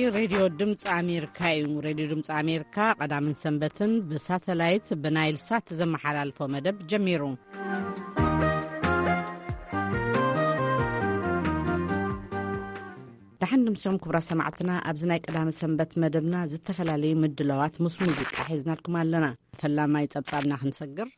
ሬድዮ ድምፂ ኣሜሪካ እዩ። ሬድዮ ድምፂ ኣሜሪካ ቀዳምን ሰንበትን ብሳተላይት ብናይል ሳት ዘመሓላልፎ መደብ ጀሚሩ። ድሓን ድምሶም ክብራ ሰማዕትና ኣብዚ ናይ ቀዳም ሰንበት መደብና ዝተፈላለዩ ምድለዋት ምስ ሙዚቃ ሒዝናልኩም ኣለና። ፈላማይ ጸብጻብና ክንሰግር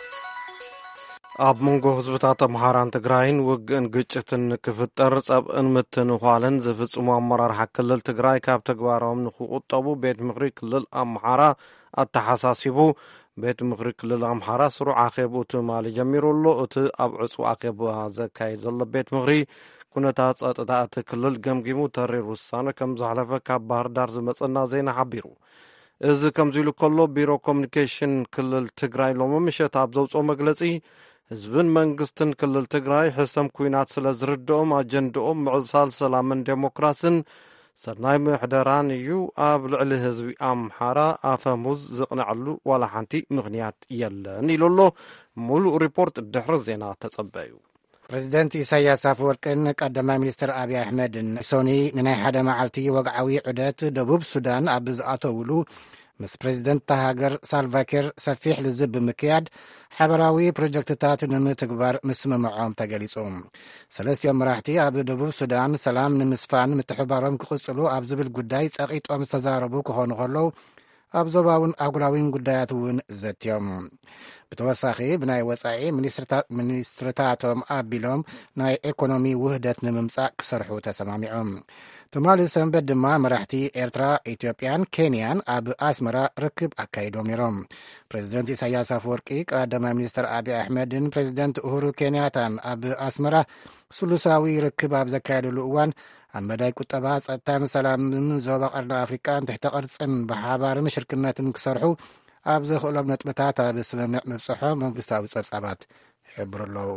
ኣብ መንጎ ህዝብታት ኣምሓራን ትግራይን ውግእን ግጭትን ክፍጠር ጸብእን ምትንኳልን ዝፍጽሙ ኣመራርሓ ክልል ትግራይ ካብ ተግባሮም ንኽቁጠቡ ቤት ምክሪ ክልል ኣምሓራ ኣተሓሳሲቡ ቤት ምክሪ ክልል ኣምሓራ ስሩዕ ኣኼብኡ ትማሊ ጀሚሩ ኣሎ። እቲ ኣብ ዕፁ ኣኼባ ዘካይድ ዘሎ ቤት ምክሪ ኩነታት ጸጥታ እቲ ክልል ገምጊሙ ተሪር ውሳነ ከም ዘሕለፈ ካብ ባህር ዳር ዝመጸና ዜና ሓቢሩ። እዚ ከምዚ ኢሉ ከሎ ቢሮ ኮሚኒኬሽን ክልል ትግራይ ሎሚ ምሸት ኣብ ዘውፅኦ መግለጺ ህዝብን መንግስትን ክልል ትግራይ ሕሰም ኩናት ስለ ዝርድኦም ኣጀንድኦም ምዕሳል ሰላምን ዴሞክራስን ሰናይ ምሕደራን እዩ። ኣብ ልዕሊ ህዝቢ ኣምሓራ ኣፈሙዝ ዝቕንዐሉ ዋላ ሓንቲ ምኽንያት የለን ኢሉ ኣሎ። ሙሉእ ሪፖርት ድሕሪ ዜና ተጸበዩ። ፕሬዚደንት ኢሳያስ ኣፈወርቅን ቀዳማይ ሚኒስትር ኣብዪ ኣሕመድን ሶኒ ንናይ ሓደ መዓልቲ ወግዓዊ ዑደት ደቡብ ሱዳን ኣብ ዝኣተውሉ ምስ ፕሬዚደንት ሃገር ሳልቫኪር ሰፊሕ ልዝብ ብምክያድ ሓበራዊ ፕሮጀክትታት ንምትግባር ምስምምዖም ተገሊጹ። ሰለስቲኦም መራሕቲ ኣብ ደቡብ ሱዳን ሰላም ንምስፋን ምትሕባሮም ክቕጽሉ ኣብ ዝብል ጉዳይ ጸቒጦም ዝተዛረቡ ክኾኑ ከለዉ ኣብ ዞባውን ኣጉላዊን ጉዳያት እውን ዘትዮም። ብተወሳኺ ብናይ ወጻኢ ሚኒስትርታቶም ኣቢሎም ናይ ኢኮኖሚ ውህደት ንምምጻእ ክሰርሑ ተሰማሚዖም። ትማሊ ሰንበት ድማ መራሕቲ ኤርትራ፣ ኢትዮጵያን ኬንያን ኣብ ኣስመራ ርክብ ኣካይዶም ነይሮም። ፕሬዚደንት ኢሳያስ ኣፈወርቂ ቀዳማይ ሚኒስትር ኣብዪ ኣሕመድን ፕሬዚደንት እሁሩ ኬንያታን ኣብ ኣስመራ ስሉሳዊ ርክብ ኣብ ዘካየደሉ እዋን ኣብ መዳይ ቁጠባ ጸጥታን ሰላምን ዞባ ቀርኒ ኣፍሪቃን ትሕተ ቅርጽን ብሓባርን ሽርክነትን ክሰርሑ ኣብ ዘኽእሎም ነጥብታት ኣብ ስምምዕ ምብጽሖም መንግስታዊ ጸብጻባት ይሕብሩ ኣለዉ።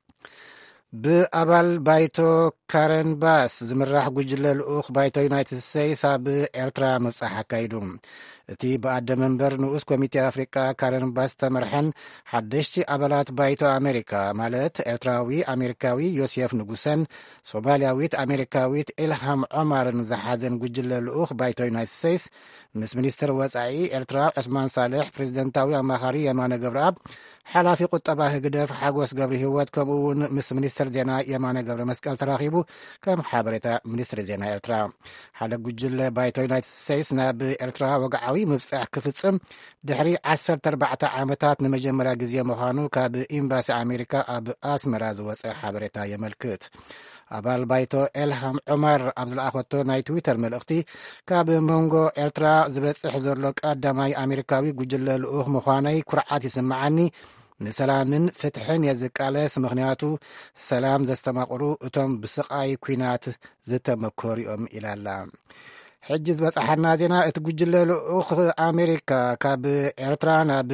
ብኣባል ባይቶ ካረን ባስ ዝምራሕ ጉጅለ ልኡኽ ባይቶ ዩናይትድ ስቴትስ ኣብ ኤርትራ ምብጻሕ ኣካይዱ። እቲ ብኣደ መንበር ንኡስ ኮሚቴ ኣፍሪቃ ካረን ባስ ተመርሐን ሓደሽቲ ኣባላት ባይቶ ኣሜሪካ ማለት ኤርትራዊ ኣሜሪካዊ ዮሴፍ ንጉሰን፣ ሶማልያዊት ኣሜሪካዊት ኢልሃም ዖማርን ዝሓዘን ጉጅለ ልኡኽ ባይቶ ዩናይትድ ስቴትስ ምስ ሚኒስትር ወጻኢ ኤርትራ ዑስማን ሳልሕ፣ ፕሬዚደንታዊ ኣማኻሪ የማነ ገብረኣብ፣ ሓላፊ ቁጠባ ህግደፍ ሓጎስ ገብሪ ህይወት ከምኡ እውን ምስ ሚኒስትር ዜና የማነ ገብረ መስቀል ተራኺቡ ከም ሓበሬታ ሚኒስትሪ ዜና ኤርትራ። ሓደ ጉጅለ ባይቶ ዩናይትድ ስቴትስ ናብ ኤርትራ ወግዓዊ ምብጻሕ ክፍጽም ድሕሪ 14 ዓመታት ንመጀመርያ ግዜ ምዃኑ ካብ ኤምባሲ ኣሜሪካ ኣብ ኣስመራ ዝወፀ ሓበሬታ የመልክት። ኣባል ባይቶ ኤልሃም ዑመር ኣብ ዝለኣኸቶ ናይ ትዊተር መልእኽቲ ካብ መንጎ ኤርትራ ዝበጽሕ ዘሎ ቀዳማይ ኣሜሪካዊ ጉጅለ ልኡኽ ምዃነይ ኩርዓት ይስምዓኒ፣ ንሰላምን ፍትሕን የዝቃለስ፣ ምኽንያቱ ሰላም ዘስተማቕሩ እቶም ብስቓይ ኩናት ዝተመኮሩ እዮም ኢላላ። ሕጂ ዝበጽሓና ዜና እቲ ጉጅለ ልኡኽ ኣሜሪካ ካብ ኤርትራ ናብ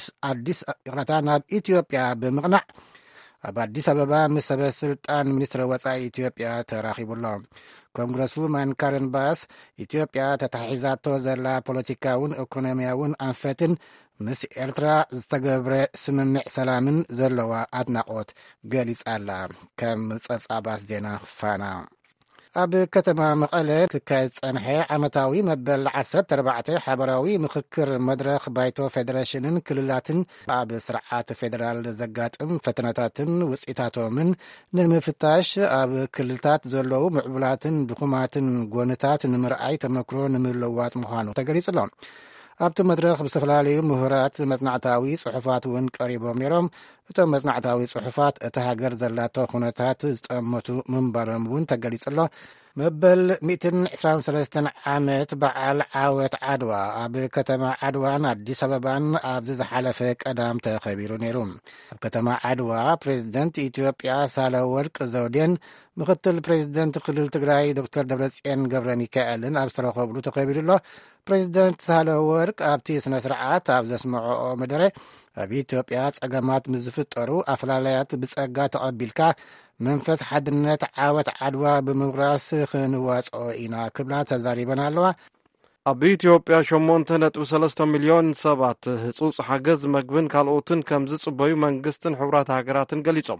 ናብ ኢትዮጵያ ብምቕናዕ ኣብ ኣዲስ ኣበባ ምስ ሰበስልጣን ሚኒስትሪ ወጻኢ ኢትዮጵያ ተራኺቡሎ። ኮንግረስ ውማን ካረን ባስ ኢትዮጵያ ተታሒዛቶ ዘላ ፖለቲካውን ኢኮኖምያውን ኣንፈትን ምስ ኤርትራ ዝተገብረ ስምምዕ ሰላምን ዘለዋ ኣድናቆት ገሊጻላ። ከም ጸብጻባት ዜና ፋና ኣብ ከተማ መቐለ ክካየድ ጸንሐ ዓመታዊ መበል 14 ሓበራዊ ምክክር መድረኽ ባይቶ ፌደሬሽንን ክልላትን ኣብ ስርዓት ፌደራል ዘጋጥም ፈተነታትን ውፅኢታቶምን ንምፍታሽ ኣብ ክልልታት ዘለዉ ምዕቡላትን ድኹማትን ጎንታት ንምርኣይ ተመክሮ ንምልውዋጥ ምዃኑ ተገሊጹ ኣሎ። ኣብቲ መድረኽ ብዝተፈላለዩ ምሁራት መጽናዕታዊ ጽሑፋት እውን ቀሪቦም ነይሮም። እቶም መጽናዕታዊ ጽሑፋት እቲ ሃገር ዘላቶ ኩነታት ዝጠመቱ ምንባሮም እውን ተገሊጹ ኣሎ። መበል 123 ዓመት በዓል ዓወት ዓድዋ ኣብ ከተማ ዓድዋን ኣዲስ ኣበባን ኣብዚ ዝሓለፈ ቀዳም ተኸቢሩ ነይሩ። ኣብ ከተማ ዓድዋ ፕሬዚደንት ኢትዮጵያ ሳህለወርቅ ዘውዴን ምክትል ፕሬዚደንት ክልል ትግራይ ዶክተር ደብረጽዮን ገብረ ሚካኤልን ኣብ ዝተረኸብሉ ተኸቢሩ ኣሎ። ፕሬዚደንት ሳህለወርቅ ኣብቲ ስነ ስርዓት ኣብ ዘስምዖኦ መደረ ኣብ ኢትዮጵያ ጸገማት ምዝፍጠሩ ኣፈላላያት ብጸጋ ተቐቢልካ መንፈስ ሓድነት ዓወት ዓድዋ ብምውራስ ክንዋጽኦ ኢና ክብላ ተዛሪበን ኣለዋ። ኣብ ኢትዮጵያ 8.3 ሚልዮን ሰባት ህጹጽ ሓገዝ መግብን ካልኦትን ከም ዝጽበዩ መንግስትን ሕቡራት ሃገራትን ገሊጾም።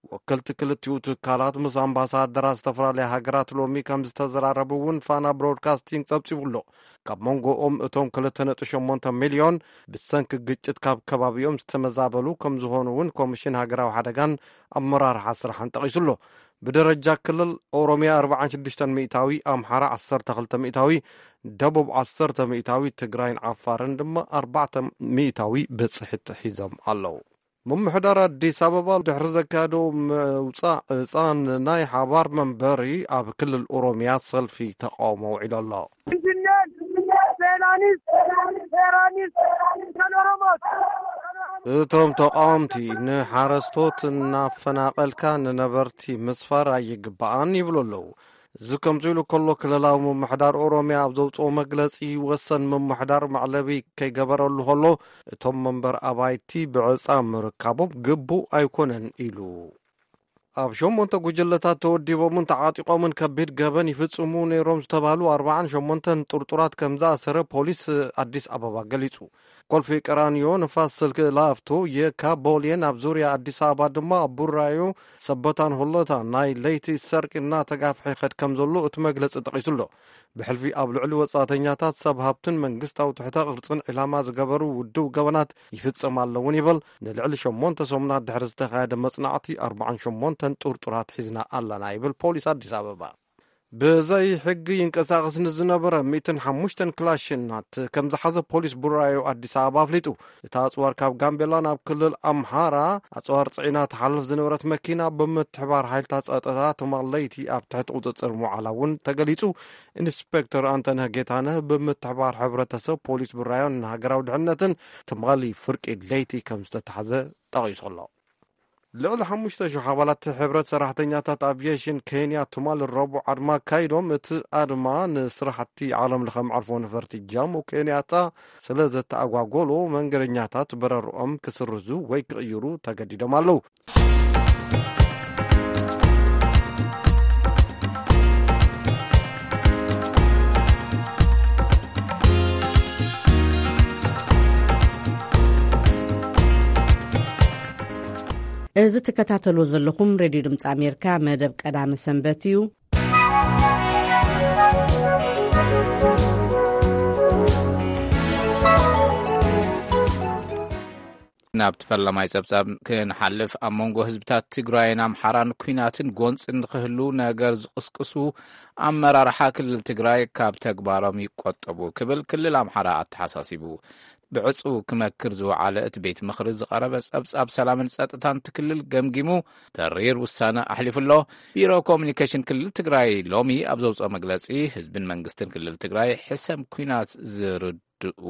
ወከልቲ ክልቲኡ ትካላት ምስ ኣምባሳደራት ዝተፈላለዩ ሃገራት ሎሚ ከም ዝተዘራረቡ እውን ፋና ብሮድካስቲንግ ጸብጺቡሎ ካብ መንጎኦም እቶም 2.8 ሚልዮን ብሰንኪ ግጭት ካብ ከባቢኦም ዝተመዛበሉ ከም ዝኾኑ እውን ኮሚሽን ሃገራዊ ሓደጋን ኣመራርሓ ስራሕን ጠቒሱሎ بدرجة كلل أوروميا 46 مئتاوي أمحارة 12 مئتاوي دبوب 10 مئتاوي تجراين عفارن دم 4 مئتاوي بصحة حزام الله ممحدر أديس أبابا دحر زكادو وصان ناي حبار منبري أب كل الأوروميات صل في تقاوموا إلى الله እቶም ተቃውምቲ ንሓረስቶት እናፈናቀልካ ንነበርቲ ምስፋር ኣይግባኣን ይብሉ ኣለዉ እዚ ከምዚ ኢሉ ከሎ ክልላዊ ምምሕዳር ኦሮምያ ኣብ ዘውፅኦ መግለፂ ወሰን ምምሕዳር ማዕለቢ ከይገበረሉ ከሎ እቶም መንበር ኣባይቲ ብዕፃ ምርካቦም ግቡእ ኣይኮነን ኢሉ ኣብ ሸሞንተ ጉጅለታት ተወዲቦምን ተዓጢቆምን ከቢድ ገበን ይፍጽሙ ነይሮም ዝተባሃሉ 48 ጥርጡራት ከም ዝኣሰረ ፖሊስ ኣዲስ ኣበባ ገሊጹ ኮልፌ ቀራኒዮ ንፋስ ስልክ ላፍቶ የካቦልየን ኣብ ዙርያ አዲስ አበባ ድማ አቡራዮ ሰበታን ሁለታ ናይ ለይቲ ሰርቅና ተጋፍሒ ኸድ ከም ዘሎ እቲ መግለጽ ጠቂሱሎ ብሕልፊ ኣብ ልዕሊ ወጻተኛታት ሰብ ሃብትን መንግስታዊ ትሕተ ቅርጽን ዕላማ ዝገበሩ ውድብ ገበናት ይፍጽም ኣለውን ይብል ንልዕሊ 8 ሰሙናት ድሕሪ ዝተኻየደ መጽናዕቲ 48 ጥርጡራት ሒዝና ኣለና ይብል ፖሊስ አዲስ አበባ بزي حقي ينقساقس نزنبره 105 كلاشنات كم زحزه بوليس برايو اديس ابابا فليتو تاصور كاب غامبيلا ناب كلل امحارا اصور صعينا تحلف زنبرت مكينه بمتحبار حيل تاصططات ماليتي اب تحت قطصر معلاون تغليصو انسبكتور انتنه جيتانه بمتحبار حبرتسب بوليس برايو نهاغراو دحنتن تمغلي فرق ليتي كم استتحزه طقيصلو لعل حمشت شو حوالات حبرت سراحتنياتات افيشن كينيا تمال الربع عرما كايدوم ات ادما نسرحتي عالم لخم عرفون فرتي جام وكينياتا سلازة اقواقولو منقرنياتات بررؤم كسرزو ويقيرو تقديدو مالو እዚ ተከታተሉ ዘለኹም ሬዲዮ ድምጽ አሜሪካ መደብ ቀዳም ሰንበትዩ ናብ ተፈላማይ ጸብጻብ ክንሓልፍ ኣብ መንጎ ህዝብታት ትግራይን ኣምሓራን ኩናትን ጎንጽን ክህሉ ነገር ዝቅስቅሱ ኣመራርሓ ክልል ትግራይ ካብ ተግባሮም ይቆጠቡ ክብል ክልል ኣምሓራ ኣተሓሳሲቡ بعصو كمكر زوعالة اتبيت مخرج قرب ابصاب سلام السطتان تكلل جمجمو تغيير وسانه احلف الله بيرو كوميونيكيشن كلل تግራይ ሎሚ ኣብዘውጾ መግለጺ ህዝብን መንግስትን ክልል ትግራይ ሕሰም ኩናት ዝርድኡ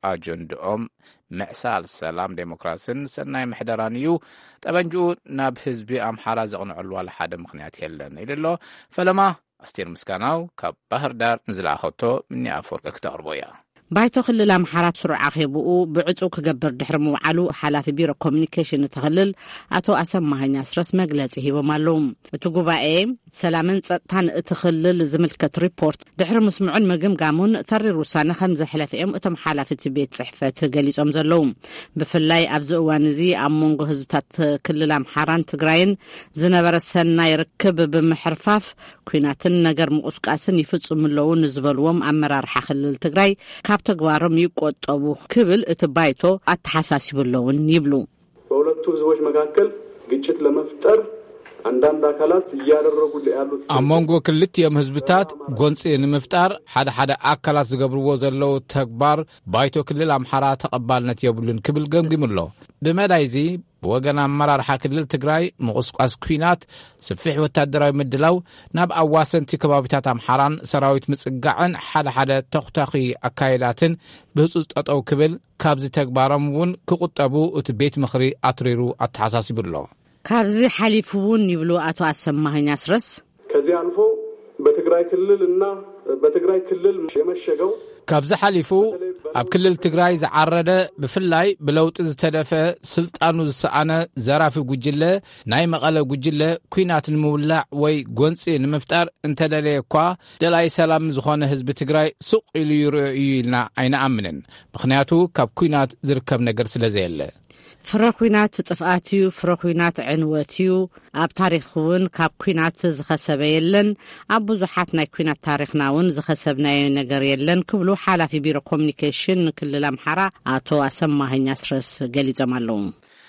አጀንዳኦም ምዕሳል ሰላም ዴሞክራሲን ሰናይ ምሕደራን እዩ ጠበንጁ ናብ ህዝቢ ኣምሓራ ዘቕንዕሉ ዋላ ሓደ ምኽንያት የለን ኢልሎ ፈለማ ኣስቴር ምስጋናው ካብ ባህር ዳር ንዝለኣኸቶ ምኒ ኣፈወርቅ ክተቕርቦያ بايتو خلل أمحارات سرعة عخيبو بعصو كجبر دحر موعلو حلاف بيرو كوميونيكيشن تخلل أتو أسمى ناس رس مجلسه هو معلوم تجوبا إيه سلامن تان تخلل زملكة ريبورت دحر مسمعون مجمع جامون ثري روسانة 5 حلاف أتم حلافة بيت صحفة جليس أمزلوم بفلاي أبزو وانزي أمونجو هزبتات كلل أمحاران تجراين زنبر السنة يركب بمحرفاف كيناتن نجر مؤسقاسن يفتصم اللون زبلوم أمرار حخلل تجراي ተግባሮም ይቆጠቡ ክብል እትባይቶ አተሐሳሲብለውን ይብሉ በሁለቱ ህዝቦች መካከል ግጭት ለመፍጠር አንዳንድ አካላት ያደረጉ ያሉት አሞንጎ ክልቲኦም ህዝብታት ጎንጽ ንምፍጣር ሓደ አካላት ዝገብርዎ ዘለው ተግባር ባይቶ ክልል አምሓራ ተቀባልነት የብሉን ክብል ገምግምሎ በመዳይዚ ወገን አመራርሓ ክልል ትግራይ መቆስቋስ ኩናት ስፍሕ ወታደራዊ ምድላው ናብ ኣዋሰንቲ ከባቢታት አምሓራን ሰራዊት ምጽጋዕን ሓደ ተኽታኺ አካይዳትን ብህጹጽ ጠጠው ክብል ካብዚ ተግባሮም እውን ክቁጠቡ እቲ ቤት ምኽሪ አትሪሩ አተሐሳሲብሎ ካብዚ ሓሊፉውን ይብሉ አቶ አሰማኸኝ አስረስ ከዚህ አልፎ በትግራይ ክልልና በትግራይ ክልል የመሸገው ካብዚ ሓሊፉ ኣብ ክልል ትግራይ ዝዓረደ ብፍላይ ብለውጥ ዝተደፈ ስልጣኑ ዝሰኣነ ዘራፊ ጉጅለ ናይ መቐለ ጉጅለ ኩናት ንምውላዕ ወይ ጎንፂ ንምፍጣር እንተደለየ እኳ ደላይ ሰላም ዝኾነ ህዝቢ ትግራይ ሱቕ ኢሉ ይርአዩ ኢልና ኣይነኣምንን ምኽንያቱ ካብ ኩናት ዝርከብ ነገር ስለዘየለ ፍረ ኩናት ጥፍኣት እዩ፣ ፍረ ኩናት ዕንወት እዩ። ኣብ ታሪክ እውን ካብ ኩናት ዝኸሰበ የለን፣ ኣብ ብዙሓት ናይ ኩናት ታሪክና እውን ዝኸሰብናዮ ነገር የለን ክብሉ ሓላፊ ቢሮ ኮሚኒኬሽን ክልል ኣምሓራ ኣቶ ኣሰማኸኝ ኣስረስ ገሊፆም ኣለዉ።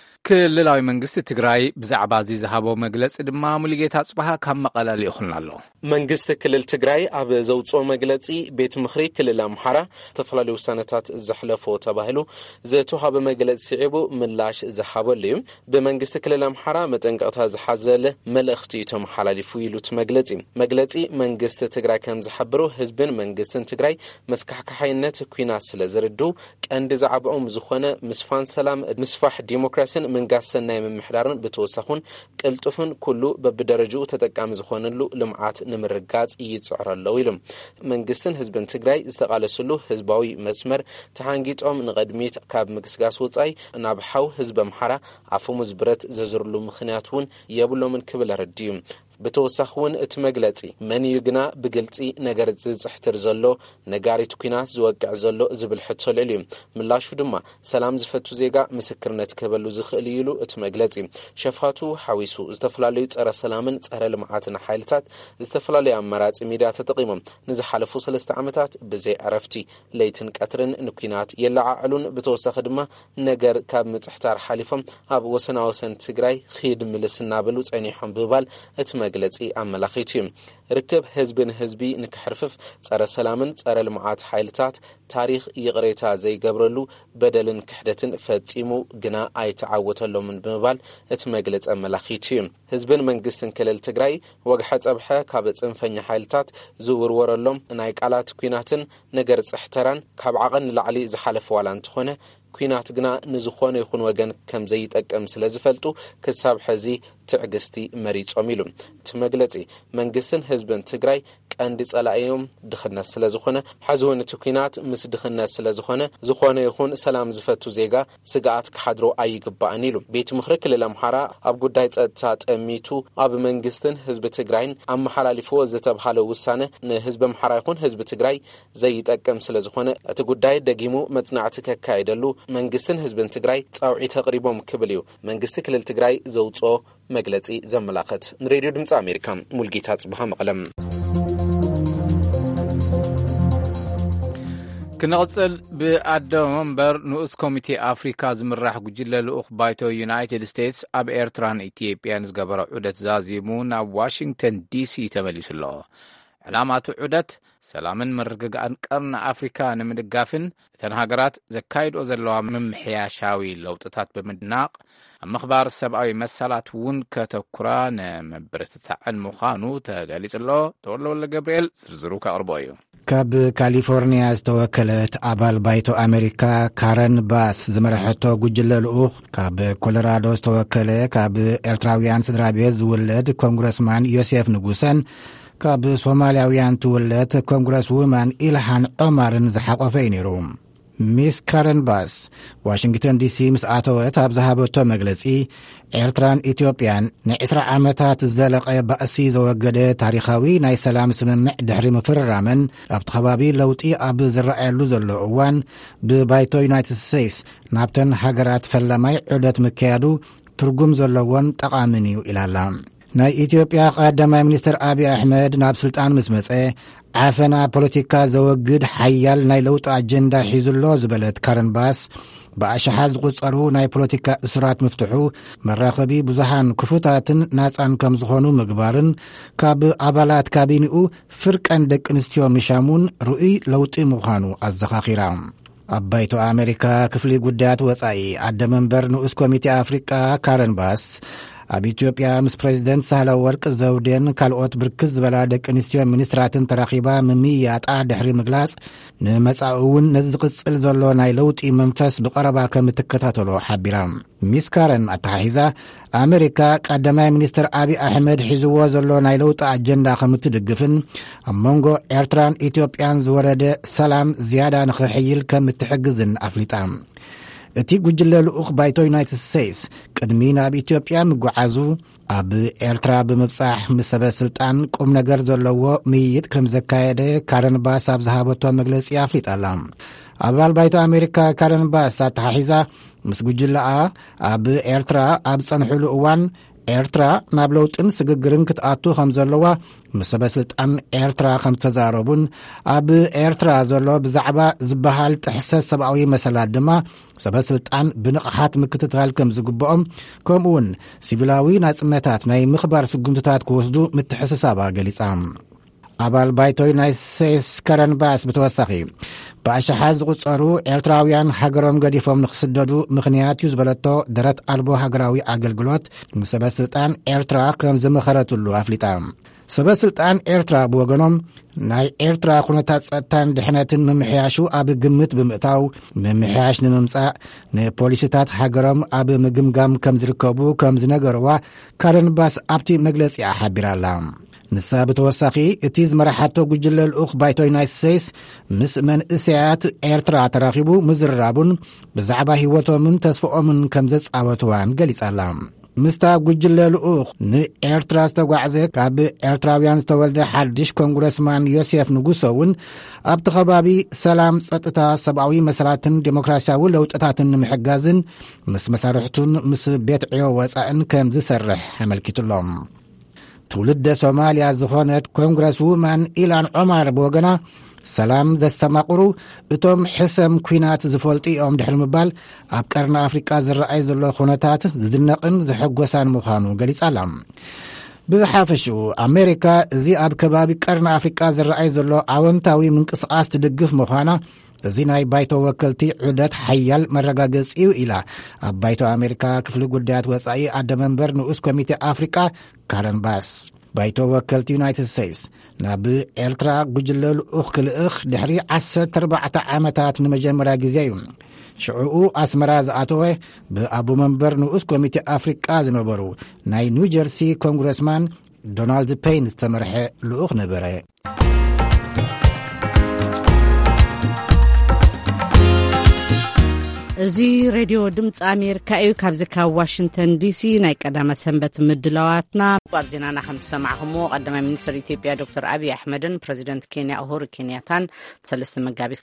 ክልላዊ መንግስቲ ትግራይ ብዛዕባ እዚ ዝሃቦ መግለፂ ድማ ሙሉጌታ ጽባሃ ካብ መቐለ ልኢኹልና ኣሎ። መንግስቲ ክልል ትግራይ ኣብ ዘውፅኦ መግለፂ ቤት ምኽሪ ክልል ኣምሓራ ዝተፈላለዩ ውሳነታት ዘሕለፎ ተባሂሉ ዝተውሃበ መግለፂ ስዒቡ ምላሽ ዝሃበሉ እዩ። ብመንግስቲ ክልል ኣምሓራ መጠንቀቕታ ዝሓዘለ መልእኽቲ ተመሓላሊፉ ኢሉት መግለፂ መንግስቲ ትግራይ ከም ዝሓብሮ ህዝብን መንግስትን ትግራይ መስካሕካሓይነት ኩናት ስለ ዝርዱ ቀንዲ ዛዕብኦም ዝኾነ ምስፋን ሰላም ምስፋሕ ዲሞክራሲን መንጋስ ሰናይ ምምሕዳርን ብተወሳኹን ቅልጡፍን ኩሉ በብደረጃኡ ተጠቃሚ ዝኾነሉ ልምዓት ንምርጋጽ ይጽዕረለው ኢሎም መንግስትን ህዝብን ትግራይ ዝተቃለሰሉ ህዝባዊ መስመር ተሃንጊጦም ንቀድሚት ካብ ምግስጋስ ወጻይ ናብ ሓው ህዝብ ኣምሓራ ኣፈሙዝ ብረት ዘዝርሉ ምኽንያቱን የብሎምን ክብል ረድዩ። ብተወሳኹን እቲ መግለፂ መን ይግና ብግልፂ ነገር ዝጽሕትር ዘሎ ነጋሪት ኩናት ዝወቅዕ ዘሎ ዝብል ሕቶ ልዕል እዩ። ምላሹ ድማ ሰላም ዝፈቱ ዜጋ ምስክርነት ክህበሉ ዝኽእል ኢሉ እቲ መግለፂ ሸፋቱ ሓዊሱ ዝተፈላለዩ ጸረ ሰላምን ጸረ ልምዓትን ሓይልታት ዝተፈላለዩ ኣማራጺ ሚድያ ተጠቂሞም ንዝሓለፉ 3 ዓመታት ብዘይ ዕረፍቲ ለይትን ቀትርን ንኩናት የለዓዕሉን ብተወሳኺ ድማ ነገር ካብ ምጽሕታር ሓሊፎም ኣብ ወሰናወሰን ትግራይ ኺድ ምልስ እናበሉ ጸኒሖም ብባል እቲ መግለፂ ኣመላኺቱ እዩ። ርክብ ህዝብን ህዝቢ ንክሕርፍፍ ጸረ ሰላምን ጸረ ልምዓት ሓይልታት ታሪክ ይቕሬታ ዘይገብረሉ በደልን ክሕደትን ፈጺሙ ግና ኣይተዓወተሎምን ብምባል እቲ መግለፂ ኣመላኺቱ እዩ። ህዝብን መንግስትን ክልል ትግራይ ወግሐ ጸብሐ ካብ ጽንፈኛ ሓይልታት ዝውርወረሎም ናይ ቃላት ኩናትን ነገር ጽሕተራን ካብ ዓቐን ንላዕሊ ዝሓለፈ ዋላ እንትኾነ ኩናት ግና ንዝኾነ ይኹን ወገን ከም ዘይጠቅም ስለ ዝፈልጡ ክሳብ ሕዚ ትዕግስቲ መሪጾም ኢሉ እቲ መግለፂ መንግስትን ህዝብን ትግራይ ቀንዲ ጸላእዮም ድኽነት ስለ ዝኾነ ሓዝውን እቲ ኩናት ምስ ድኽነት ስለ ዝኾነ ይኹን ሰላም ዝፈቱ ዜጋ ስጋኣት ክሓድሮ ኣይግባእን ኢሉ ቤት ምኽሪ ክልል ኣምሓራ ኣብ ጉዳይ ጸጥታ ጠሚቱ ኣብ መንግስትን ህዝቢ ትግራይን ኣመሓላሊፍዎ ዝተብሃለ ውሳነ ንህዝቢ ኣምሓራ ይኹን ህዝቢ ትግራይ ዘይጠቅም ስለ ዝኾነ እቲ ጉዳይ ደጊሙ መጽናዕቲ ከካይደሉ መንግስትን ህዝብን ትግራይ ጻውዒ ተቕሪቦም ክብል እዩ መንግስቲ ክልል ትግራይ ዘውፅኦ መግለፂ ዘመላኽት። ንሬድዮ ድምፂ ኣሜሪካ ሙልጌታ ጽባሃ መቐለም። ክንቕጽል ብኣደ መንበር ንኡስ ኮሚቴ ኣፍሪካ ዝምራሕ ጉጅለ ልኡኽ ባይቶ ዩናይትድ ስቴትስ ኣብ ኤርትራን ኢትዮጵያን ዝገበረ ዑደት ዛዚሙ ናብ ዋሽንግተን ዲሲ ተመሊሱ ኣሎ። ዕላማቱ ዑደት ሰላምን ምርግጋእን ቀርኒ ኣፍሪካ ንምድጋፍን እተን ሃገራት ዘካይድኦ ዘለዋ ምምሕያሻዊ ለውጥታት ብምድናቕ ኣብ ምኽባር ሰብኣዊ መሰላት እውን ከተኩራ ንመበረታዕን ምዃኑ ተገሊጹ ኣሎ። ተወለወለ ገብርኤል ዝርዝሩ ከቕርቦ እዩ። ካብ ካሊፎርኒያ ዝተወከለት ኣባል ባይቶ ኣሜሪካ ካረን ባስ ዝመረሐቶ ጉጅለ ልኡኽ ካብ ኮሎራዶ ዝተወከለ ካብ ኤርትራውያን ስድራ ቤት ዝውለድ ኮንግረስማን ዮሴፍ ንጉሰን ካብ ሶማልያውያን ትውለት ኮንግረስ ውማን ኢልሃን ዖማርን ዝሓቆፈ እዩ ነይሩ። ሚስ ካረን ባስ ዋሽንግተን ዲሲ ምስ ኣተወት ኣብ ዝሃበቶ መግለፂ ኤርትራን ኢትዮጵያን ን20 ዓመታት ዘለቐ ባእሲ ዘወገደ ታሪኻዊ ናይ ሰላም ስምምዕ ድሕሪ ምፍርራመን ኣብቲ ከባቢ ለውጢ ኣብ ዝረኣየሉ ዘሎ እዋን ብባይቶ ዩናይትድ ስቴትስ ናብተን ሃገራት ፈላማይ ዑደት ምክያዱ ትርጉም ዘለዎን ጠቓምን እዩ ኢላላ። ናይ ኢትዮጵያ ቀዳማይ ሚኒስትር አብይ አሕመድ ናብ ስልጣን ምስ መጸ ዓፈና ፖለቲካ ዘወግድ ሓያል ናይ ለውጢ ኣጀንዳ ሒዙሎ ዝበለት ካረን ባስ ብኣሽሓት ዝቝጸሩ ናይ ፖለቲካ እስራት ምፍትሑ መራኸቢ ብዙሓን ክፉታትን ናጻን ከም ዝኾኑ ምግባርን ካብ ኣባላት ካቢኒኡ ፍርቀን ደቂ ኣንስትዮ ምሻሙን ርኡይ ለውጢ ምዃኑ ኣዘኻኺራ። ኣብ ባይቶ ኣሜሪካ ክፍሊ ጉዳያት ወጻኢ ኣደ መንበር ንኡስ ኮሚቴ ኣፍሪቃ ካረን ባስ ኣብ ኢትዮጵያ ምስ ፕሬዚደንት ሳህለ ወርቅ ዘውዴን ካልኦት ብርክት ዝበላ ደቂ ኣንስትዮ ሚኒስትራትን ተራኺባ ምምያጣ ድሕሪ ምግላጽ ንመጻኢ እውን ነዚ ዝቕጽል ዘሎ ናይ ለውጢ መንፈስ ብቐረባ ከም እትከታተሎ ሓቢራ። ሚስ ካረን ኣተሓሒዛ ኣሜሪካ ቀዳማይ ሚኒስትር አብይ አሕመድ ሒዝዎ ዘሎ ናይ ለውጢ ኣጀንዳ ከም እትድግፍን ኣብ መንጎ ኤርትራን ኢትዮጵያን ዝወረደ ሰላም ዝያዳ ንኽሕይል ከም እትሕግዝን ኣፍሊጣ። እቲ ጉጅለ ልኡኽ ባይቶ ዩናይትድ ስቴትስ ቅድሚ ናብ ኢትዮጵያ ምጓዓዙ ኣብ ኤርትራ ብምብጻሕ ምስ ሰበ ስልጣን ቁም ነገር ዘለዎ ምይይጥ ከም ዘካየደ ካረን ባስ ኣብ ዝሃበቶ መግለጺ ኣፍሊጣላ። ኣባል ባይቶ ኣሜሪካ ካረን ባስ ኣተሓሒዛ ምስ ጉጅለኣ ኣብ ኤርትራ ኣብ ጸንሕሉ እዋን ኤርትራ ናብ ለውጥን ስግግርን ክትኣቱ ከም ዘለዋ ምስ ሰበስልጣን ኤርትራ ከም ተዛረቡን ኣብ ኤርትራ ዘሎ ብዛዕባ ዝበሃል ጥሕሰት ሰብኣዊ መሰላት ድማ ሰበስልጣን ብንቕሓት ምክትታል ከም ዝግብኦም ከምኡውን ሲቪላዊ ናጽነታት ናይ ምኽባር ስጉምትታት ክወስዱ ምትሕስሳባ ገሊጻ ኣባል ባይቶይ ናይ ሴስ ካረን ባስ ብተወሳኺ ብኣሽሓት ዝቝጸሩ ኤርትራውያን ሃገሮም ገዲፎም ንኽስደዱ ምኽንያት እዩ ዝበለቶ ደረት ኣልቦ ሃገራዊ ኣገልግሎት ምሰበስልጣን ኤርትራ ከም ዝመኸረትሉ ኣፍሊጣ ሰበስልጣን ኤርትራ ብወገኖም ናይ ኤርትራ ኩነታት ጸጥታን ድሕነትን ምምሕያሹ ኣብ ግምት ብምእታው ምምሕያሽ ንምምጻእ ንፖሊስታት ሃገሮም ኣብ ምግምጋም ከም ዝርከቡ ከም ዝነገርዋ ካረን ባስ ኣብቲ መግለጺኣ ሓቢራላ ንሳ ብተወሳኺ እቲ ዝመራሓቶ ጉጅለ ልኡኽ ባይቶይ ዩናይትድ ስቴትስ ምስ መንእሰያት ኤርትራ ተራኺቡ ምዝርራቡን ብዛዕባ ህይወቶምን ተስፍኦምን ከም ዘጻወትዋን ገሊጻላ ምስታ ጉጅለ ልኡኽ ንኤርትራ ዝተጓዕዘ ካብ ኤርትራውያን ዝተወልደ ሓድሽ ኮንግረስማን ዮሴፍ ንጉሶ እውን ኣብቲ ከባቢ ሰላም ጸጥታ ሰብኣዊ መሰላትን ዴሞክራሲያዊ ለውጥታትን ንምሕጋዝን ምስ መሳርሕቱን ምስ ቤት ዕዮ ወፃእን ከም ዝሰርሕ ኣመልኪቱሎም ትውልደ ሶማልያ ዝኾነት ኮንግረስ ውማን ኢላን ዑማር ብወገና ሰላም ዘስተማቕሩ እቶም ሕሰም ኩናት ዝፈልጡ እዮም ድሕሪ ምባል ኣብ ቀርኒ ኣፍሪቃ ዝረኣይ ዘሎ ኩነታት ዝድነቕን ዘሐጐሳን ምዃኑ ገሊጻላ ብሓፈሽኡ ኣሜሪካ እዚ ኣብ ከባቢ ቀርኒ ኣፍሪቃ ዝረኣይ ዘሎ ኣወንታዊ ምንቅስቓስ ትድግፍ ምዃና እዚ ናይ ባይቶ ወከልቲ ዑደት ሓያል መረጋገፂ እዩ ኢላ ኣብ ባይቶ ኣሜሪካ ክፍሊ ጉዳያት ወፃኢ ኣደመንበር ንኡስ ኮሚቴ ኣፍሪቃ ካረን ባስ ባይቶ ወከልቲ ዩናይትድ ስቴትስ ናብ ኤርትራ ጉጅለ ልኡኽ ክልእኽ ድሕሪ 14 ዓመታት ንመጀመርያ ግዜ እዩ ሽዑኡ ኣስመራ ዝኣተወ ብኣቦ መንበር ንኡስ ኮሚቴ ኣፍሪቃ ዝነበሩ ናይ ኒውጀርሲ ኮንግረስማን ዶናልድ ፔይን ዝተመርሐ ልኡኽ ነበረ እዚ ሬድዮ ድምፂ ኣሜሪካ እዩ ካብዚ ካብ ዋሽንተን ዲሲ ናይ ቀዳመ ሰንበት ምድላዋትና ኣብ ዜናና ከም ሰማዕኹምዎ ቀዳማይ ሚኒስትር ኢትዮጵያ ዶክተር ኣብይ ኣሕመድን ፕረዚደንት ኬንያ ኡሁሩ ኬንያታን 3 መጋቢት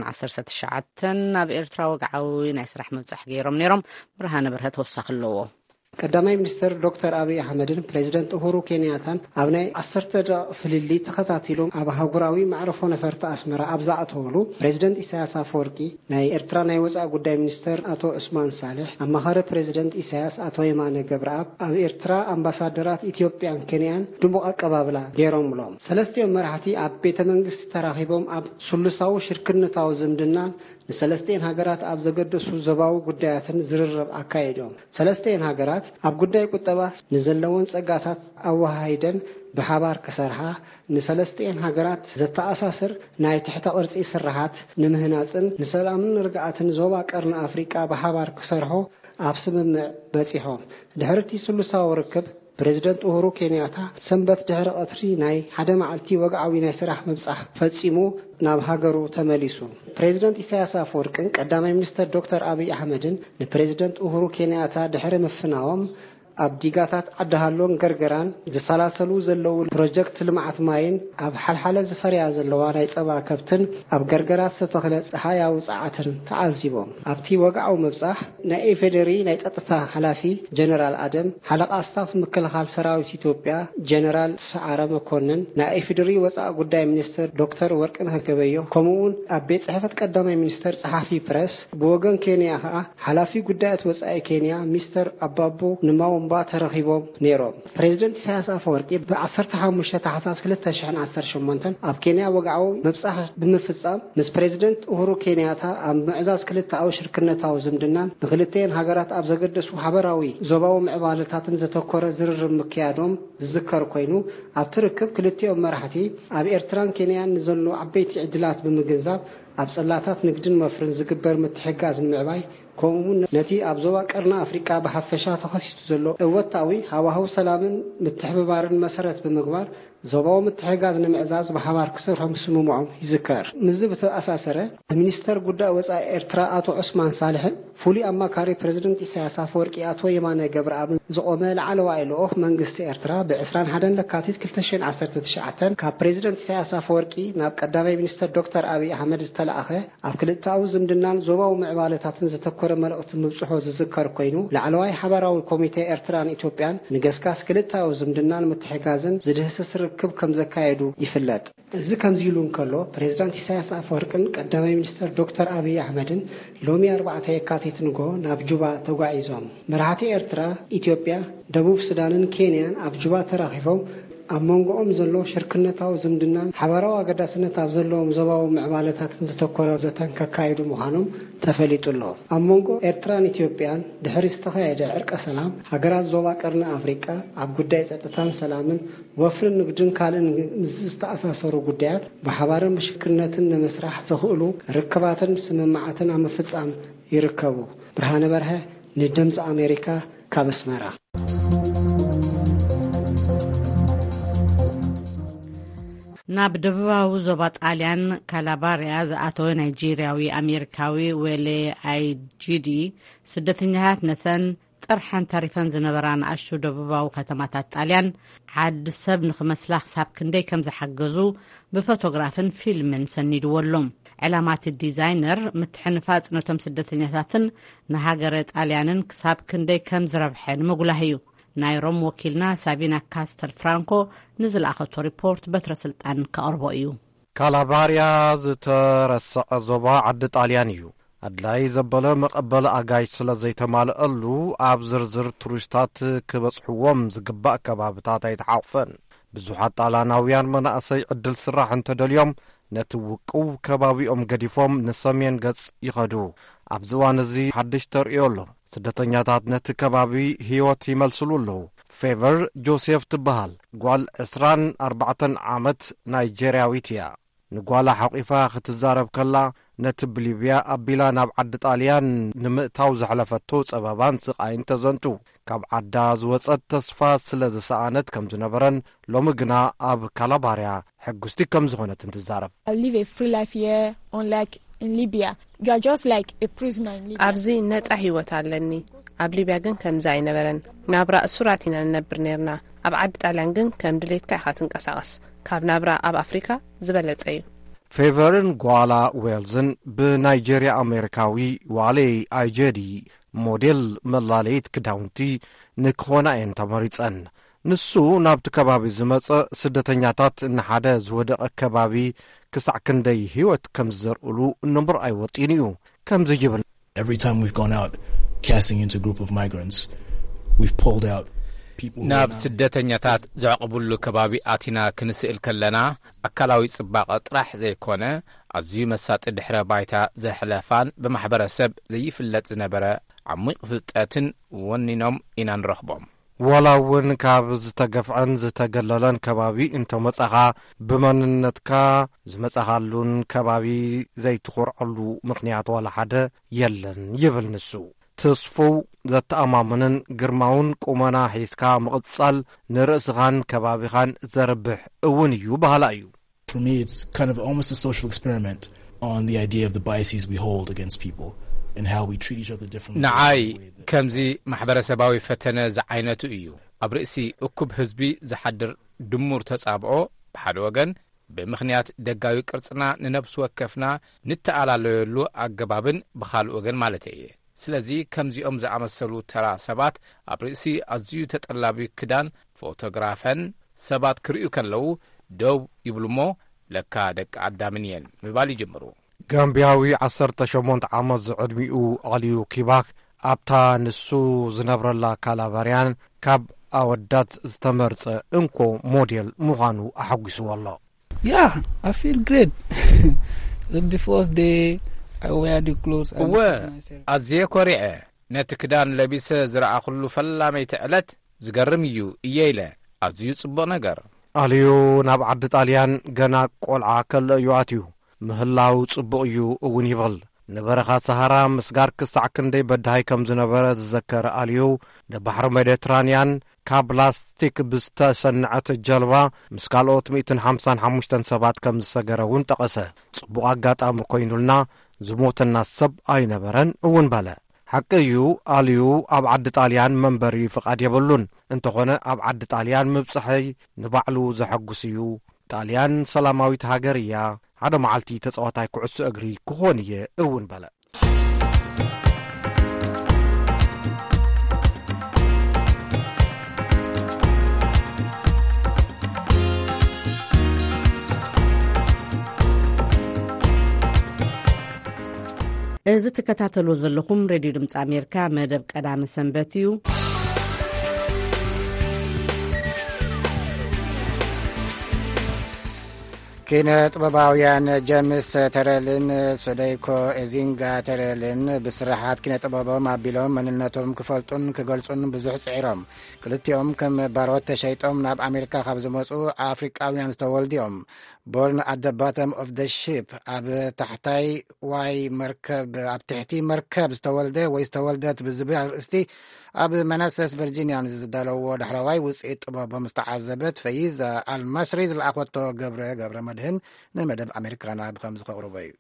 2019 ናብ ኤርትራ ወግዓዊ ናይ ስራሕ ምብጻሕ ገይሮም ነይሮም ብርሃነ በርሀ ተወሳኺ ኣለዎ ቀዳማይ ሚኒስትር ዶክተር ኣብይ ኣሕመድን ፕሬዚደንት ኡሁሩ ኬንያታን ኣብ ናይ 10 ደቂቃ ፍልሊ ተኸታቲሎም ኣብ ሃገራዊ መዕረፎ ነፈርቲ ኣስመራ ኣብ ዝኣተውሉ ፕሬዚደንት ኢሳያስ ኣፈወርቂ ናይ ኤርትራ ናይ ወፃኢ ጉዳይ ሚኒስትር ኣቶ ዑስማን ሳልሕ ኣማኻሪ ፕሬዚደንት ኢሳያስ ኣቶ የማነ ገብረኣብ ኣብ ኤርትራ ኣምባሳደራት ኢትዮጵያን ኬንያን ድሙቕ ኣቀባብላ ገይሮምሎም ሰለስቲኦም መራሕቲ ኣብ ቤተ መንግስቲ ተራኺቦም ኣብ ስሉሳዊ ሽርክነታዊ ዝምድናን ንሰለስቲን ሃገራት ኣብ ዘገደሱ ዘባዊ ጉዳያትን ዝርርብ ኣካይዶም ሰለስቲን ሃገራት ኣብ ጉዳይ ቁጠባ ንዘለውን ጸጋታት ኣወሃሂደን ብሓባር ክሰርሓ ንሰለስቲን ሃገራት ዘተኣሳስር ናይ ትሕተ ቅርጺ ስራሓት ንምህናጽን ንሰላምን ርግኣትን ዞባ ቀርኒ ኣፍሪቃ ብሓባር ክሰርሑ ኣብ ስምምዕ በጺሖም ድሕርቲ ስሉሳዊ ርክብ ፕሬዚደንት ኡሁሩ ኬንያታ ሰንበት ድሕሪ ቀትሪ ናይ ሓደ መዓልቲ ወግዓዊ ናይ ስራሕ ምብጻሕ ፈጺሙ ናብ ሃገሩ ተመሊሱ ፕሬዚደንት ኢሳያስ አፈወርቅን ቀዳማይ ሚኒስትር ዶክተር ኣብይ ኣሕመድን ንፕሬዚደንት ኡሁሩ ኬንያታ ድሕሪ ምፍናዎም ኣብ ዲጋታት ዓዳሃሎን ገርገራን ዝሰላሰሉ ዘለው ፕሮጀክት ልምዓት ማይን ኣብ ሓልሓለ ዝፈርያ ዘለዋ ናይ ጸባ ከብትን ኣብ ገርገራት ዝተተኽለ ፀሓያዊ ጸዓትን ተዓዚቦም ኣብቲ ወግዓዊ ምብጻሕ ናይ ኢፌዴሪ ናይ ጸጥታ ሓላፊ ጀነራል ኣደም ሓለቃ ስታፍ ምክልኻል ሰራዊት ኢትዮጵያ ጀነራል ሰዓረ መኮንን ናይ ኢፌዴሪ ወፃኢ ጉዳይ ሚኒስትር ዶክተር ወርቅነህ ገበየሁ ከምኡውን ኣብ ቤት ጽሕፈት ቀዳማይ ሚኒስትር ጸሓፊ ፕረስ ብወገን ኬንያ ከዓ ሓላፊ ጉዳያት ወፃኢ ኬንያ ሚስተር አባቦ ንማው ተረኺቦም ነይሮም ፕሬዚደንት ኢሳያስ አፈወርቂ ብ15 ታህሳስ 2018 ኣብ ኬንያ ወግዓዊ ምብጻሕ ብምፍጻም ምስ ፕሬዚደንት ኡሁሩ ኬንያታ ኣብ ምዕዛዝ ክልተኣዊ ሽርክነታዊ ዝምድናን ንክልተን ሃገራት ኣብ ዘገደሱ ሓበራዊ ዞባዊ ምዕባለታትን ዘተኮረ ዝርርብ ምክያዶም ዝዝከር ኮይኑ ኣብ ትርክብ ክልቲኦም መራሕቲ ኣብ ኤርትራን ኬንያን ንዘሎ ዓበይቲ ዕድላት ብምግንዛብ ኣብ ጸላታት ንግድን መፍርን ዝግበር ምትሕጋዝ ንምዕባይ ከምኡውን ነቲ ኣብ ዞባ ቀርኒ ኣፍሪቃ ብሓፈሻ ተኸሲቱ ዘሎ እወታዊ ሃዋህው ሰላምን ምትሕብባርን መሰረት ብምግባር ዞባዊ ምትሕጋዝ ንምዕዛዝ ብሓባር ክሰርሑ ምስምምዖም ይዝከር ምዝ ብተኣሳሰረ ሚኒስተር ጉዳይ ወፃኢ ኤርትራ ኣቶ ዑስማን ሳልሕ ፍሉይ ኣማካሪ ፕሬዚደንት ኢሳያስ አፈወርቂ ኣቶ የማነ ገብረኣብ ዝቆመ ላዕለዋይ ልኡኽ መንግስቲ ኤርትራ ብ21 ለካቲት 2019 ካብ ፕሬዚደንት ኢሳያስ አፈወርቂ ናብ ቀዳማይ ሚኒስተር ዶክተር ኣብይ ኣሕመድ ዝተለኣኸ ኣብ ክልተኣዊ ዝምድናን ዞባዊ ምዕባለታትን ዘተኮረ ዘተኮረ መልእክቲ ምብጽሖ ዝዝከር ኮይኑ ላዕለዋይ ሓበራዊ ኮሚቴ ኤርትራን ኢትዮጵያን ንገስካስ ክልታዊ ዝምድናን ምትሕጋዝን ዝድህስስ ርክብ ከም ዘካየዱ ይፍለጥ። እዚ ከምዚ ኢሉ እንከሎ ፕሬዝዳንት ኢሳያስ አፈወርቅን ቀዳማይ ሚኒስትር ዶክተር አብይ አሕመድን ሎሚ 4 የካቲት ንጎ ናብ ጁባ ተጓዒዞም መራሕቲ ኤርትራ፣ ኢትዮጵያ፣ ደቡብ ሱዳንን ኬንያን ኣብ ጁባ ተራኺቦም ኣብ መንጎኦም ዘሎ ሽርክነታዊ ዝምድናን ሓበራዊ ኣገዳስነት ኣብ ዘለዎም ዞባዊ ምዕባለታትን ዝተኮረ ዘተን ከካይዱ ምዃኖም ተፈሊጡ ኣሎ። ኣብ መንጎ ኤርትራን ኢትዮጵያን ድሕሪ ዝተኻየደ ዕርቀ ሰላም ሃገራት ዞባ ቀርኒ ኣፍሪቃ ኣብ ጉዳይ ጸጥታን ሰላምን ወፍርን ንግድን ካልእን ዝተኣሳሰሩ ጉዳያት ብሓባርን ምሽክርነትን ንምስራሕ ዝኽእሉ ርክባትን ስምምዓትን ኣብ ምፍጻም ይርከቡ። ብርሃነ በርሀ ንድምፂ ኣሜሪካ ካብ ኣስመራ። ናብ ደቡባዊ ዞባ ጣልያን ካላባርያ ዝኣተወ ናይጄርያዊ ኣሜሪካዊ ዌሌ ኣይጂዲ ስደተኛታት ነተን ጥርሐን ተሪፈን ዝነበራ ንኣሽቱ ደቡባዊ ከተማታት ጣልያን ዓዲ ሰብ ንኽመስላ ክሳብ ክንደይ ከም ዝሓገዙ ብፎቶግራፍን ፊልምን ሰኒድዎሎም። ዕላማት ዲዛይነር ምትሕንፋጽ ነቶም ስደተኛታትን ንሃገረ ጣልያንን ክሳብ ክንደይ ከም ዝረብሐ ንምጉላህ እዩ። ናይ ሮም ወኪልና ሳቢና ካስተር ፍራንኮ ንዝለኣኸቶ ሪፖርት በትረ ስልጣን ከቕርቦ እዩ። ካላባርያ ዝተረስዐ ዞባ ዓዲ ጣልያን እዩ። ኣድላይ ዘበለ መቐበለ ኣጋይሽ ስለ ዘይተማልአሉ ኣብ ዝርዝር ቱሪስታት ክበጽሕዎም ዝግባእ ከባብታት ኣይተሓቕፈን። ብዙሓት ጣልያናውያን መናእሰይ ዕድል ስራሕ እንተደልዮም ነቲ ውቁብ ከባቢኦም ገዲፎም ንሰሜን ገጽ ይኸዱ። ኣብዚ እዋን እዚ ሓድሽ ተርእዮ ኣሎ። ስደተኛታት ነቲ ከባቢ ህይወት ይመልስሉ ኣለዉ። ፌቨር ጆሴፍ ትበሃል ጓል 24 ዓመት ናይጄርያዊት እያ። ንጓላ ሓቂፋ ክትዛረብ ከላ ነቲ ብሊብያ ኣቢላ ናብ ዓዲ ጣልያን ንምእታው ዘሕለፈቶ ጸበባን ስቃይን ተዘንቱ። ካብ ዓዳ ዝወጸት ተስፋ ስለ ዝሰኣነት ከም ዝነበረን ሎሚ ግና ኣብ ካላባርያ ሕጉስቲ ከም ዝኾነትን ትዛረብ። ኣብዚ ነጻ ህይወት ኣለኒ። ኣብ ሊብያ ግን ከምዚ ኣይነበረን። ናብራ እሱራት ኢና ንነብር ነርና። ኣብ ዓዲ ጣልያን ግን ከም ድሌትካ ኢኻ ትንቀሳቐስ። ካብ ናብራ ኣብ ኣፍሪካ ዝበለጸ እዩ። ፌቨርን ጓላ ዌልዝን ብናይጄርያ ኣሜሪካዊ ዋሌ ኣይጀዲ ሞዴል መላለይት ክዳውንቲ ንክኾና እየን ተመሪጸን። ንሱ ናብቲ ከባቢ ዝመጽእ ስደተኛታት ንሓደ ዝወደቐ ከባቢ ክሳዕ ክንደይ ህይወት ከም ዝዘርእሉ እነምር ኣይወጢን እዩ። ከምዚ ይብል Every time we've gone out casting into a group of migrants, we've pulled out ናብ ስደተኛታት ዘዕቕቡሉ ከባቢ ኣቲና ክንስእል ከለና ኣካላዊ ጽባቐ ጥራሕ ዘይኮነ ኣዝዩ መሳጢ ድሕረ ባይታ ዘሕለፋን ብማሕበረሰብ ዘይፍለጥ ዝነበረ ዓሚቕ ፍልጠትን ወኒኖም ኢና ንረኽቦም። ወላ እውን ካብ ዝተገፍዐን ዝተገለለን ከባቢ እንተመጻኻ ብመንነትካ ዝመጻኻሉን ከባቢ ዘይትኾርዐሉ ምኽንያት ዋላ ሓደ የለን ይብል ንሱ። ተስፉው ዘተኣማምንን ግርማውን ቁመና ሒዝካ ምቕጻል ንርእስኻን ከባቢኻን ዘርብሕ እውን እዩ ባህላ እዩ። For me, it's kind of almost a social experiment on the idea of the biases we hold against people and how we treat each other differently. ንዓይ ከምዚ ማሕበረሰባዊ ፈተነ ዝዓይነቱ እዩ። ኣብ ርእሲ እኩብ ህዝቢ ዝሓድር ድሙር ተጻብኦ ብሓደ ወገን ብምኽንያት ደጋዊ ቅርጽና ንነብሲ ወከፍና ንተኣላለየሉ ኣገባብን ብኻልእ ወገን ማለት እየ። ስለዚ ከምዚኦም ዝኣመሰሉ ተራ ሰባት ኣብ ርእሲ ኣዝዩ ተጠላቢ ክዳን ፎቶግራፈን ሰባት ክርእዩ ከለዉ ደው ይብሉሞ ለካ ደቂ ኣዳምን እየን ምባል ይጅምሩ። ጋምቢያዊ 18 ዓመት ዝዕድሚኡ ኣልዩ ኪባክ ኣብታ ንሱ ዝነብረላ ካላባርያን ካብ ኣወዳት ዝተመርጸ እንኮ ሞዴል ምዃኑ ኣሓጒስዎ ኣሎ። I feel great. The first day I wear the clothes. እወ ኣዝየ ኮሪዐ ነቲ ክዳን ለቢሰ ዝረኣኹሉ ፈላመይቲ ዕለት ዝገርም እዩ እየ ኢለ ኣዝዩ ጽቡቕ ነገር። ኣልዩ ናብ ዓዲ ጣልያን ገና ቆልዓ ከለ እዩ ኣትዩ። ምህላው ጽቡቕ እዩ እውን ይብል። ንበረኻ ሰሃራ ምስጋር ክሳዕ ክንደይ በዳሃይ ከም ዝነበረ ዝዘከረ ኣልዩ ንባሕሪ ሜዲትራንያን ካብ ፕላስቲክ ብዝተሰንዐት ጀልባ ምስ ካልኦት 155 ሰባት ከም ዝሰገረ እውን ጠቐሰ። ጽቡቕ ኣጋጣሚ ኮይኑልና ዝሞተና ሰብ ኣይነበረን እውን በለ። ሓቂ እዩ ኣልዩ ኣብ ዓዲ ጣልያን መንበሪ ፍቓድ የበሉን። እንተኾነ ኣብ ዓዲ ጣልያን ምብጽሐይ ንባዕሉ ዘሐጉስ እዩ። ጣልያን ሰላማዊት ሃገር እያ። ሓደ መዓልቲ ተጻዋታይ ኩዕሶ እግሪ ክኾን እየ እውን በለ። እዚ ተከታተሉ ዘለኹም ሬድዮ ድምፂ ኣሜሪካ መደብ ቀዳሚ ሰንበት እዩ። ኪነ ጥበባውያን ጀምስ ተረልን ሶደይኮ ኤዚንጋ ተረልን ብስራሓት ኪነ ጥበቦም ኣቢሎም መንነቶም ክፈልጡን ክገልጹን ብዙሕ ጽዒሮም ክልቲኦም ከም ባሮት ተሸይጦም ናብ ኣሜሪካ ካብ ዝመፁ ኣፍሪቃውያን ዝተወልዲኦም ቦርን ኣት ደ ባተም ኦፍ ደ ሺፕ ኣብ ታሕታይ ዋይ መርከብ ኣብ ትሕቲ መርከብ ዝተወልደ ወይ ዝተወልደት ብዝብል ኣርእስቲ ኣብ መናሰስ ቨርጂንያን ዝዳለዎ ዳሕራዋይ ውፅኢት ጥበቦም ዝተዓዘበት ፈይዝ ኣልማስሪ ዝለኣኸቶ ገብረ መድህን ንመደብ ኣሜሪካና ብከምዚ ከቕርቦ እዩ።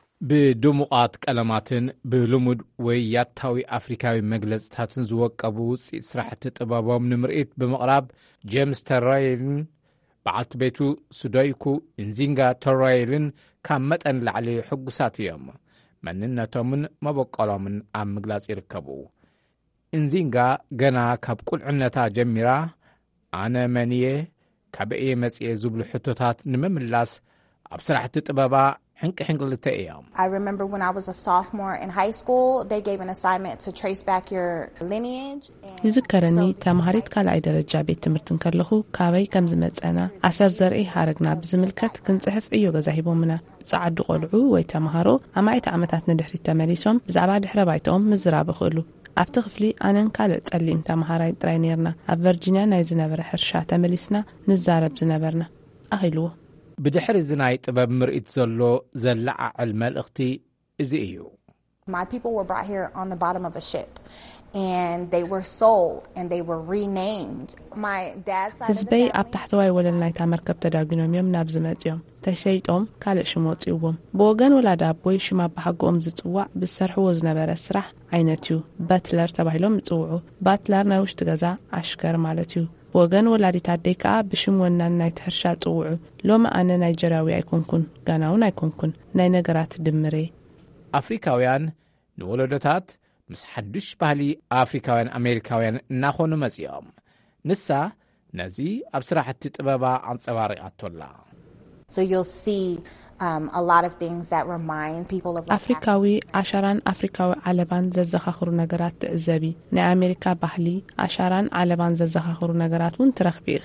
ብድሙቓት ቀለማትን ብልሙድ ወይ ያታዊ ኣፍሪካዊ መግለጽታትን ዝወቀቡ ውፅኢት ስራሕቲ ጥበቦም ንምርኢት ብምቕራብ ጄምስ ተራይልን በዓልቲ ቤቱ ሱዶይኩ ኢንዚንጋ ተራይልን ካብ መጠን ላዕሊ ሕጉሳት እዮም። መንነቶምን መበቀሎምን ኣብ ምግላጽ ይርከቡ። ኢንዚንጋ ገና ካብ ቁልዕነታ ጀሚራ ኣነ መንየ ካብእየ መጽየ ዝብሉ ሕቶታት ንምምላስ ኣብ ስራሕቲ ጥበባ ሕንቂ ሕንቅልተ እዮም። I remember when I was a sophomore in high school, they gave an assignment to trace back your lineage. ይዝከረኒ ተማሃሪት ካልኣይ ደረጃ ቤት ትምህርትን ከለኹ ካበይ ከም ዝመጸና ኣሰር ዘርኢ ሓረግና ብዝምልከት ክንጽሕፍ እዩ ገዛ ሂቦምና። ጻዕዱ ቆልዑ ወይ ተማሃሮ ኣማይተ ዓመታት ንድሕሪት ተመሊሶም ብዛዕባ ድሕረ ባይቶም ምዝራብ ይኽእሉ። ኣብቲ ክፍሊ ኣነን ካልእ ጸሊም ተማሃራይ ጥራይ ነርና። ኣብ ቨርጂንያ ናይ ዝነበረ ሕርሻ ተመሊስና ንዛረብ ዝነበርና ኣኺልዎ። ብድሕሪ ዝናይ ጥበብ ምርኢት ዘሎ ዘለዓዕል መልእኽቲ እዚ እዩ። My people were brought here on the bottom of a ship and they were sold and they were renamed. My dad's side ህዝበይ ኣብ ታሕተዋይ ወለል ናይታ መርከብ ተዳጊኖም እዮም ናብ ዝመጽዮም ተሸይጦም ካልእ ሽም ወፂዎም። ብወገን ወላዳ ኣቦይ ሽም ኣባሓጎኦም ዝጽዋዕ ብዝሰርሕዎ ዝነበረ ስራሕ ዓይነት እዩ። ባትለር ተባሂሎም ይጽውዑ። ባትለር ናይ ውሽጢ ገዛ ኣሽከር ማለት እዩ። ብወገን ወላዲት ኣደይ ከዓ ብሽም ወናን ናይ ትሕርሻ ጽውዑ። ሎሚ ኣነ ናይጀራዊ ኣይኮንኩን ጋናውን ኣይኮንኩን ናይ ነገራት ድምሬ። ኣፍሪካውያን ንወለዶታት ምስ ሓዱሽ ባህሊ ኣፍሪካውያን ኣሜሪካውያን እናኾኑ መጺኦም ንሳ ነዚ ኣብ ስራሕቲ ጥበባ ኣንጸባሪቃቶላ። So you'll see a lot of things that remind people of ኣፍሪካዊ ኣሻራን ኣፍሪካዊ ዓለባን ዘዘኻኽሩ ነገራት ትዕዘቢ። ናይ ኣሜሪካ ባህሊ ኣሻራን ዓለባን ዘዘኻኽሩ ነገራት እውን ትረኽቢ ኢኺ።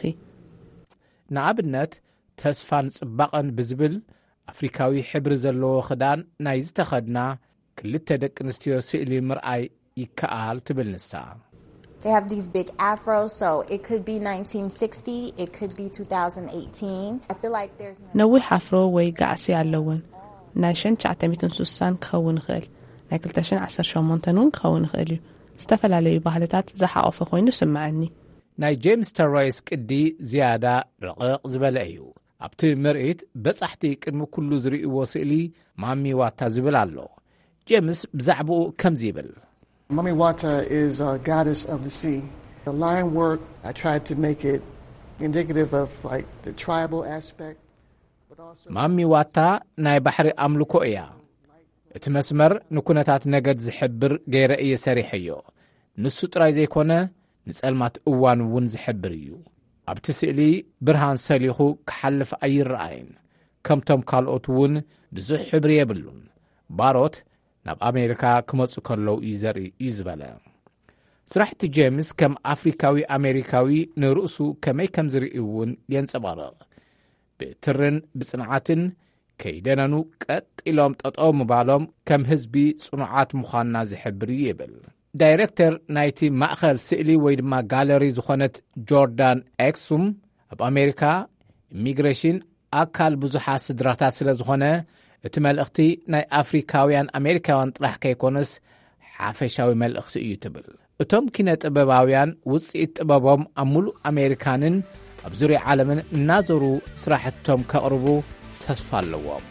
ንኣብነት ተስፋን ጽባቐን ብዝብል ኣፍሪካዊ ሕብሪ ዘለዎ ክዳን ናይ ዝተኸድና ክልተ ደቂ ኣንስትዮ ስእሊ ምርኣይ ይከኣል ትብል ንሳ። They have these big afros, so it could be 1960, it could be 2018. I feel like there's ነዊሕ ኣፍሮ ወይ ጋዕሲ ኣለውን። ናይ 1960 ክኸውን ይኽእል፣ ናይ 2018 እውን ክኸውን ይኽእል እዩ። ዝተፈላለዩ ባህልታት ዝሓቆፈ ኮይኑ ስምዓኒ። ናይ ጄምስ ተራይስ ቅዲ ዝያዳ ረቕቕ ዝበለ እዩ። ኣብቲ ምርኢት በጻሕቲ ቅድሚ ኩሉ ዝርእይዎ ስእሊ ማሚ ዋታ ዝብል ኣሎ። ጄምስ ብዛዕባኡ ከምዚ ይብል። Mami Wata is a goddess of the sea. The line work, I tried to make it indicative of like the tribal aspect. ማሚ ዋታ ናይ ባሕሪ ኣምልኮ እያ። እቲ መስመር ንኩነታት ነገድ ዝሕብር ገይረ እየ ሰሪሐዮ። ንሱ ጥራይ ዘይኮነ ንጸልማት እዋን እውን ዝሕብር እዩ። ኣብቲ ስእሊ ብርሃን ሰሊኹ ክሓልፍ ኣይረኣይን። ከምቶም ካልኦት እውን ብዙሕ ሕብሪ የብሉን። ባሮት ናብ ኣሜሪካ ክመፁ ከለዉ እዩ ዘርኢ እዩ ዝበለ። ስራሕቲ ጄምስ ከም ኣፍሪካዊ ኣሜሪካዊ ንርእሱ ከመይ ከም ዝርኢ እውን የንጸባርቕ። ብትርን ብጽንዓትን ከይደነኑ ቀጢሎም ጠጠው ምባሎም ከም ህዝቢ ጽኑዓት ምዃንና ዝሕብር እዩ ይብል። ዳይሬክተር ናይቲ ማእኸል ስእሊ ወይ ድማ ጋለሪ ዝኾነት ጆርዳን ኤክሱም ኣብ ኣሜሪካ ኢሚግሬሽን ኣካል ብዙሓት ስድራታት ስለ ዝኾነ እቲ መልእኽቲ ናይ ኣፍሪካውያን ኣሜሪካውያን ጥራሕ ከይኮነስ ሓፈሻዊ መልእኽቲ እዩ ትብል። እቶም ኪነ ጥበባውያን ውፅኢት ጥበቦም ኣብ ሙሉእ ኣሜሪካንን ኣብ ዙርያ ዓለምን እናዞሩ ስራሕቶም ከቕርቡ ተስፋ ኣለዎም።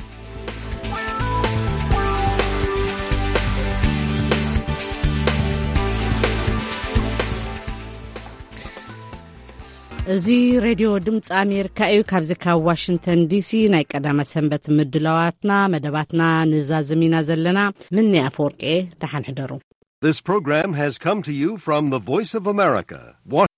እዚ ሬድዮ ድምፂ ኣሜሪካ እዩ። ካብዚ ካብ ዋሽንግተን ዲሲ ናይ ቀዳመ ሰንበት ምድላዋትና መደባትና ንዛዝሚና ዘለና ምን ኣፈወርቄ ደሓን ሕደሩ። This program has come to you from the Voice of America.